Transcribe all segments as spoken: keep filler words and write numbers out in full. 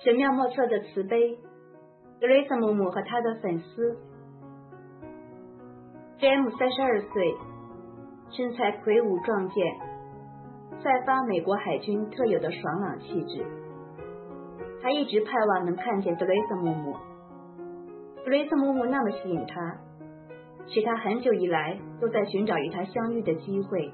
神妙莫测的慈悲，德蕾莎嬷嬷和她的粉丝。J M 三十二岁，身材魁梧壮健，散发美国海军特有的爽朗气质。他一直盼望能看见德蕾莎嬷嬷，德蕾莎嬷嬷那么吸引他，使他很久以来都在寻找与他相遇的机会。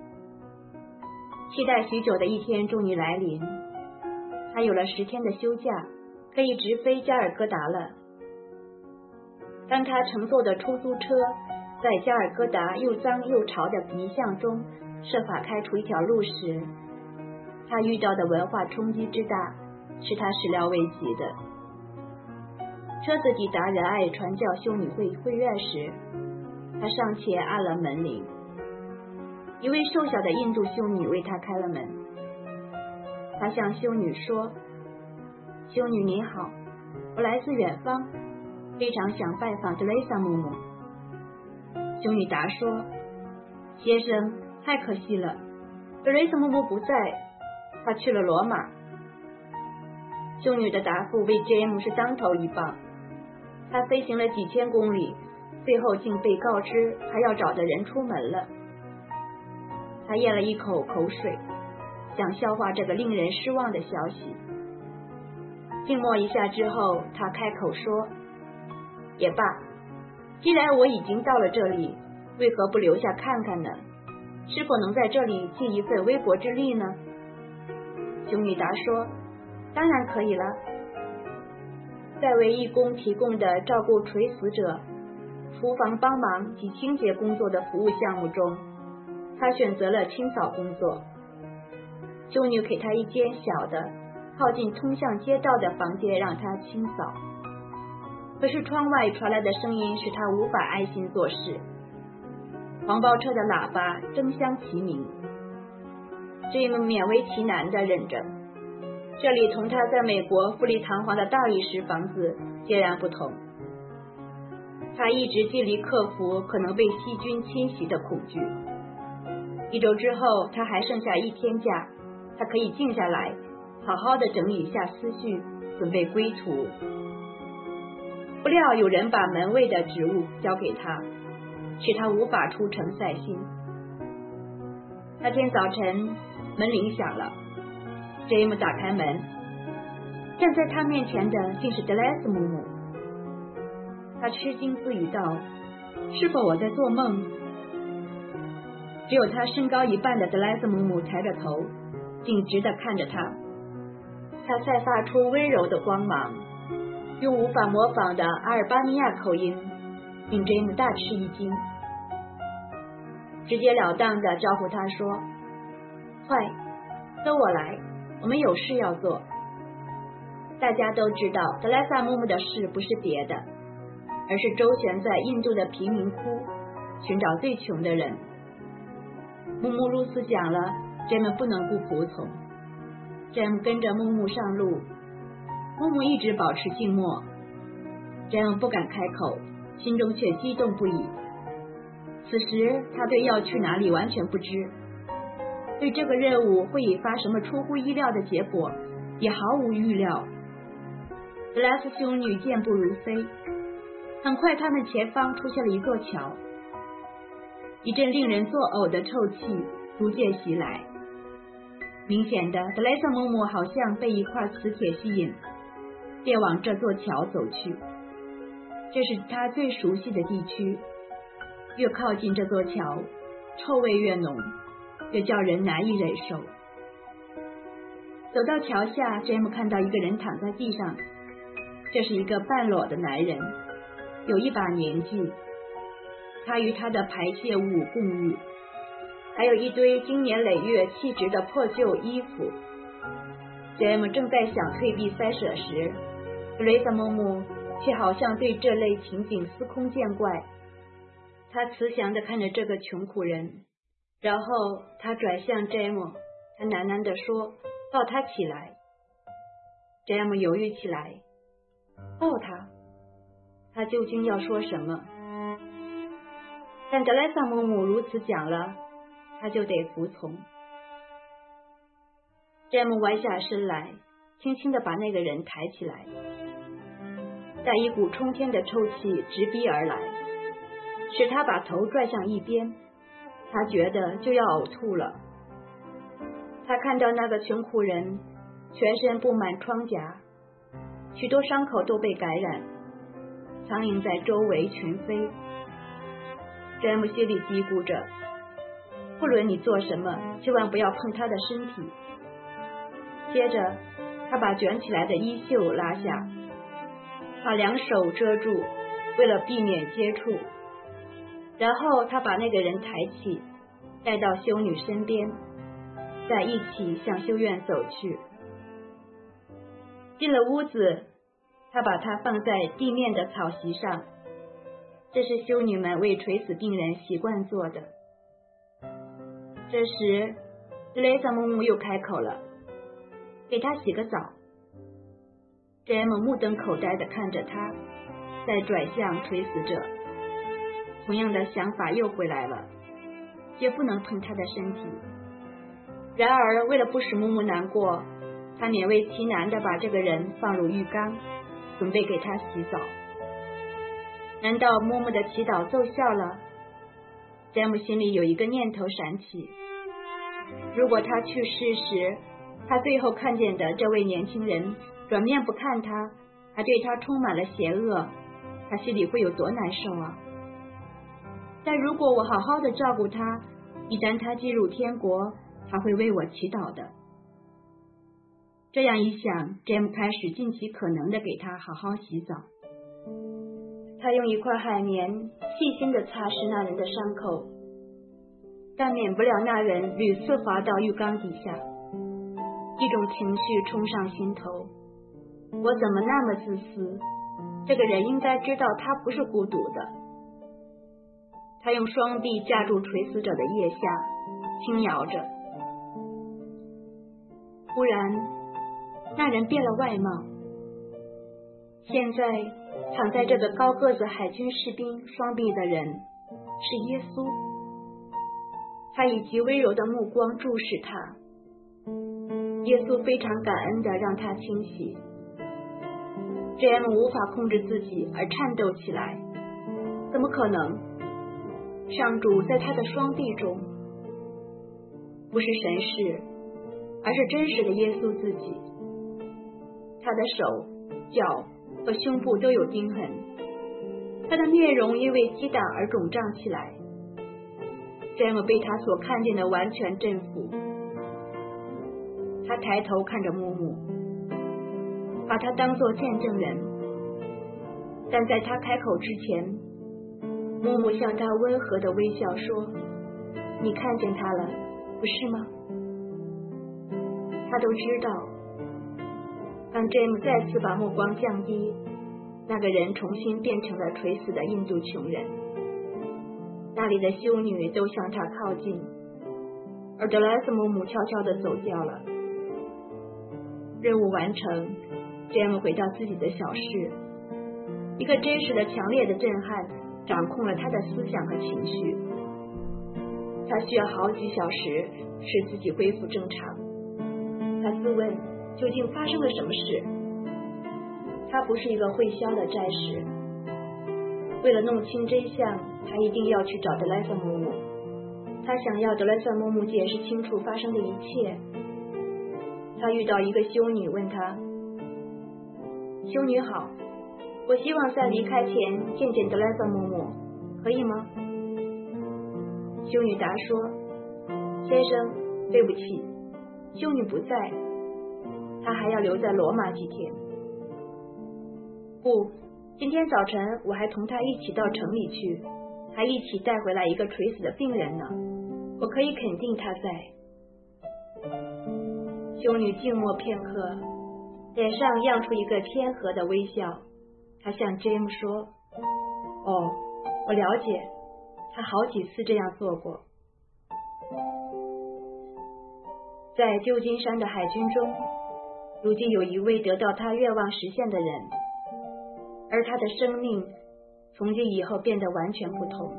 期待许久的一天终于来临，他有了十天的休假，可以直飞加尔各答了。当他乘坐的出租车在加尔各答又脏又潮的泥巷中设法开出一条路时，他遇到的文化冲击之大是他始料未及的。车子抵达仁爱传教修女会会院时，他尚且按了门铃，一位瘦小的印度修女为他开了门。他向修女说：修女您好，我来自远方，非常想拜访德蕾莎嬷嬷。修女答说：先生，太可惜了，德蕾莎嬷嬷不在，她去了罗马。修女的答复为 J M 是当头一棒，他飞行了几千公里，最后竟被告知还要找的人出门了。他咽了一口口水，想消化这个令人失望的消息。静默一下之后，他开口说：也罢，既然我已经到了这里，为何不留下看看呢？是否能在这里尽一份微薄之力呢？修女答说：当然可以了。在为义工提供的照顾垂死者、厨房帮忙及清洁工作的服务项目中，他选择了清扫工作。修女给他一间小的靠近通向街道的房间让他清扫，可是窗外传来的声音使他无法安心做事。黄包车的喇叭争相齐鸣，这么勉为其难地忍着。这里同他在美国富丽堂皇的大理石房子截然不同。他一直尽力克服可能被细菌侵袭的恐惧。一周之后，他还剩下一天假，他可以静下来，好好的整理一下思绪，准备归途。不料有人把门卫的职务交给他，使他无法出城散心。那天早晨，门铃响了。J M 打开门，站在他面前的竟是德蕾莎嬷嬷。他吃惊自语道：是否我在做梦？只有他身高一半的德蕾莎嬷嬷抬着头，径直地看着他。他散发出温柔的光芒，用无法模仿的阿尔巴尼亚口音，令 J M 大吃一惊。直截了当地招呼他说：快，跟我来，我们有事要做。大家都知道德蕾莎嬷嬷的事不是别的，而是周旋在印度的贫民窟，寻找最穷的人。木木如此讲了， J M 不能不服从。 J M 跟着木木上路，木木一直保持静默。 J M 不敢开口，心中却激动不已。此时他对要去哪里完全不知，对这个任务会引发什么出乎意料的结果也毫无预料。德蕾莎修女健步如飞，很快他们前方出现了一座桥。一阵令人作呕的臭气逐渐袭来，明显的德蕾莎嬷嬷好像被一块磁铁吸引，便往这座桥走去。这是她最熟悉的地区，越靠近这座桥，臭味越浓，越叫人难以忍受。走到桥下， J M 看到一个人躺在地上，这是一个半裸的男人，有一把年纪。他与他的排泄物共浴，还有一堆经年累月弃置的破旧衣服。 J M 正在想退避三舍时，德蕾莎嬷嬷却好像对这类情景司空见惯。他慈祥地看着这个穷苦人，然后他转向 J M， 他喃喃地说：抱他起来。 J M 犹豫起来，抱他，他究竟要说什么？但德蕾莎嬷嬷如此讲了，他就得服从。 J M 弯下身来， 轻轻地把那个人抬起来，但一股冲天的臭气直逼而来，使他把头拽向一边，他觉得就要呕吐了。他看到那个穷苦人全身布满疮痂，许多伤口都被感染，苍蝇在周围群飞。詹姆心里嘀咕着，不论你做什么，千万不要碰他的身体。接着他把卷起来的衣袖拉下，把两手遮住，为了避免接触。然后他把那个人抬起，带到修女身边，再一起向修院走去。进了屋子，他把它放在地面的草席上，这是修女们为垂死病人习惯做的。这时德蕾莎嬷嬷又开口了，给他洗个澡。詹姆目瞪口呆地看着他，再转向垂死者，同样的想法又回来了，绝不能碰他的身体。然而为了不使木木难过，他勉为其难地把这个人放入浴缸，准备给他洗澡。难道木木的祈祷奏效了？詹姆心里有一个念头闪起，如果他去世时，他最后看见的这位年轻人转面不看他，还对他充满了邪恶，他心里会有多难受啊！但如果我好好的照顾他，一旦他进入天国，他会为我祈祷的。这样一想，詹姆开始尽其可能的给他好好洗澡。他用一块海绵细心的擦拭那人的伤口，但免不了那人屡次滑到浴缸底下。一种情绪冲上心头，我怎么那么自私？这个人应该知道他不是孤独的。他用双臂架住垂死者的腋下，轻摇着。忽然那人变了外貌，现在躺在这个高个子海军士兵双臂的人是耶稣。他以极温柔的目光注视他，耶稣非常感恩地让他清洗。詹姆无法控制自己而颤抖起来，怎么可能？上主在他的双臂中，不是神视，而是真实的耶稣自己。他的手、脚和胸部都有钉痕，他的面容因为击打而肿胀起来。詹姆被他所看见的完全征服。他抬头看着木木，把他当作见证人，但在他开口之前，木木向他温和的微笑说：“你看见他了，不是吗？”他都知道。当詹姆再次把目光降低，那个人重新变成了垂死的印度穷人。那里的修女都向他靠近，而德莱斯姆姆悄悄地走掉了。任务完成，詹姆回到自己的小室。一个真实的强烈的震撼掌控了他的思想和情绪，他需要好几小时使自己恢复正常。他自问，究竟发生了什么事？他不是一个会消的战士，为了弄清真相，他一定要去找德莱瑟嬷嬷。他想要德莱瑟嬷嬷解释清楚发生的一切。他遇到一个修女，问他：“修女好，我希望在离开前见见德莱瑟嬷嬷，可以吗？”修女答说：“先生，对不起，修女不在，她还要留在罗马几天。不，今天早晨我还同她一起到城里去，还一起带回来一个垂死的病人呢，我可以肯定她在。”修女静默片刻，脸上漾出一个偏和的微笑。她向 Jim 说：“哦，我了解，他好几次这样做过。”在旧金山的海军中，如今有一位得到他愿望实现的人，而他的生命从今以后变得完全不同。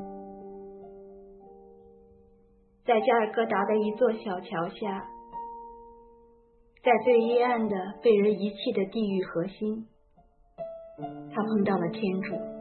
在加尔各答的一座小桥下， 在最阴暗的被人遗弃的地狱核心，他碰到了天主。